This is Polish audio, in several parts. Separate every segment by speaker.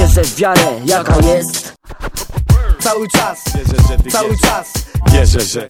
Speaker 1: wierzę w wiarę, jaka jest.
Speaker 2: Cały czas, cały czas
Speaker 3: wierzę, że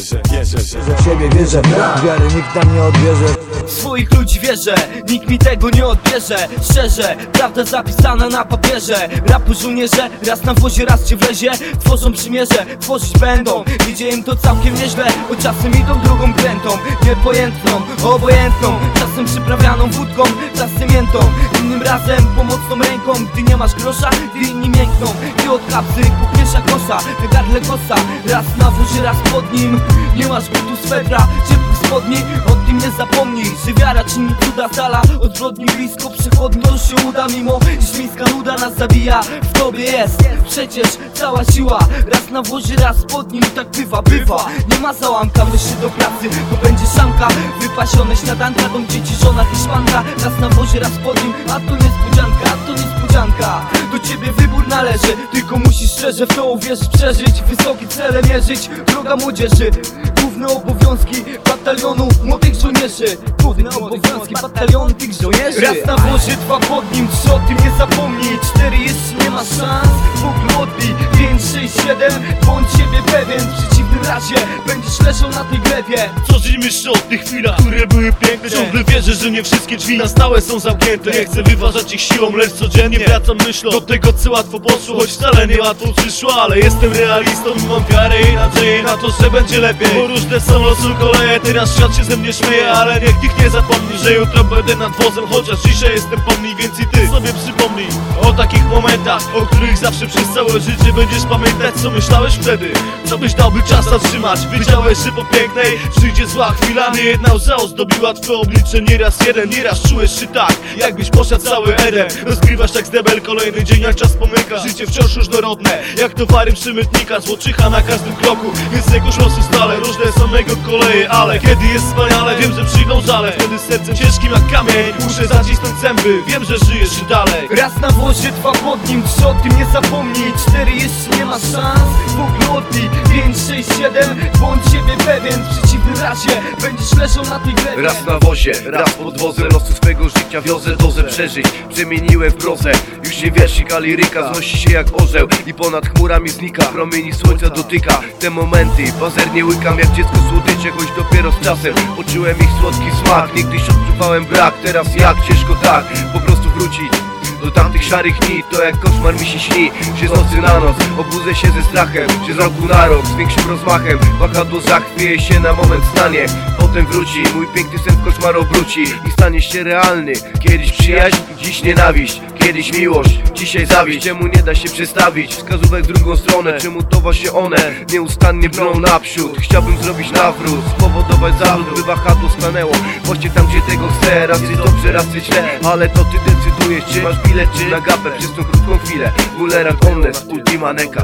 Speaker 2: w siebie wierzę, wiary nikt nam nie odbierze.
Speaker 4: W swoich ludzi wierzę, nikt mi tego nie odbierze. Szczerze, prawda zapisana na papierze. Rapu żołnierze, raz na wozie, raz cię wlezie. Tworzą przymierze, tworzyć będą. Idzie im to całkiem nieźle, bo czasem idą drugą krętą. Niepojętną, obojętną, czasem przyprawianą wódką, czasem miętą. Innym razem pomocną ręką, gdy nie masz grosza, gdy inni miękną. Ty od kapsy kupniesz jak kosza, na gardle kosa. Raz na wozie, raz pod nim. Nie masz butu swetra, ciepłych spodni. O tym nie zapomnij, że wiara czyni cuda z dala od zbrodni blisko przechodni. To się uda, mimo iż miejska nuda nas zabija. W tobie jest przecież cała siła. Raz na wozie, raz pod nim, tak bywa. Nie ma załamka, myśli do pracy, to będzie szanka. Wypasione śniadanka, dom dzieci, żona Hiszpanka. Raz na wozie, raz pod nim, a to niespodzianka, to niespodzianka. Do ciebie wybór należy, tylko musisz szczerze w to uwierzyć, przeżyć, wysokie cele mierzyć. Droga młodzieży, główne obowiązki batalionu młodych żołnierzy. Główne obowiązki batalionu tych żołnierzy. Raz na wozie, dwa pod nim, trzy o tym nie zapomnij. 4 jeszcze nie ma szans, dwóch odbij. 5, 6, 7, bądź siebie pewien. W przeciwnym razie będziesz leżał na tej glebie.
Speaker 3: Co dzień myślę o tych chwilach, które były piękne. Ciągle wierzę, że nie wszystkie drzwi na stałe są zamknięte. Nie chcę wyważać ich siłą, lecz codziennie wracam myślą do tego, co łatwo poszło, choć wcale nie łatwo przyszło. Ale jestem realistą i mam wiarę i nadzieję na to, że będzie lepiej. Bo różne są losy koleje, teraz świat się ze mnie śmieje. Ale niech nikt nie zapomni, że jutro będę nad wozem. Chociaż dzisiaj jestem pomni, więc i ty sobie przypomnij o takich momentach, o których zawsze przez całe życie będziesz pamiętać. Co myślałeś wtedy? Co byś dał, by czas zatrzymać? Wiedziałeś, że po pięknej przyjdzie zła chwila. Nie jedna łza ozdobiła twoje oblicze. Nieraz jeden, nieraz czułeś się tak, jakbyś posiadł cały Eden. Rozgrywasz tak z debel kolejny dzień, jak czas pomyka. Życie wciąż różnorodne, jak towary przemytnika. Złoczycha na każdym kroku, więc jakoś losy stale. Różne są mego koleje, ale kiedy jest wspaniale, wiem, że przyjdą żale. Wtedy sercem ciężkim jak kamień muszę zacisnąć zęby, wiem, że żyjesz dalej.
Speaker 4: Raz na wozie, dwa pod nim, 3 o tym nie zapomnij. 4 jeszcze nie ma szans, dwóch odbij. 5, 6, 7, bądź siebie pewien. W przeciwnym razie będziesz leżał na tej glebie.
Speaker 5: Raz na wozie, raz pod wozem. Losu swego życia wiozę dozę przeżyć. Przemieniłem w prozę. Już nie wierszyk, a liryka znosi się jak orzeł i ponad chmurami znika. Promieni słońca dotyka te momenty. Pazernie łykam jak dziecko słodycze, choć dopiero z czasem poczułem ich słodki smak. Niegdyś odczuwałem brak, teraz jak ciężko tak po prostu wrócić do tamtych szarych dni. To jak koszmar mi się śni, że z nocy na noc obudzę się ze strachem, że z roku na rok z większym rozmachem wahadło zachwieje się, na moment stanie, potem wróci. Mój piękny sen w koszmar obróci i stanie się realny. Kiedyś przyjaźń, dziś nienawiść. Kiedyś miłość, dzisiaj zawiść. Czemu nie da się przestawić wskazówek w drugą stronę? Czemu to właśnie one nieustannie brną naprzód? Chciałbym zrobić nawrót, spowodować zawrót, by wahadło stanęło właśnie tam, gdzie tego chcę. Raz jest dobrze, raz jest źle, ale to ty decydujesz, czy masz bilet, czy na gapę przez tą krótką chwilę. Mulera connes, ultima neka,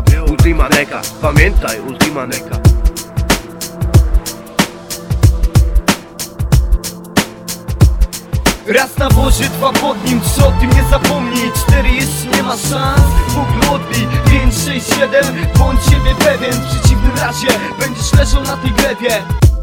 Speaker 5: pamiętaj, ultima neka.
Speaker 4: Raz na wozie, dwa pod nim, 3 o tym nie zapomnij. 4 jeszcze nie ma szans, dwóch odbij. 5, 6, 7, bądź siebie pewien. W przeciwnym razie będziesz leżał na tej glebie.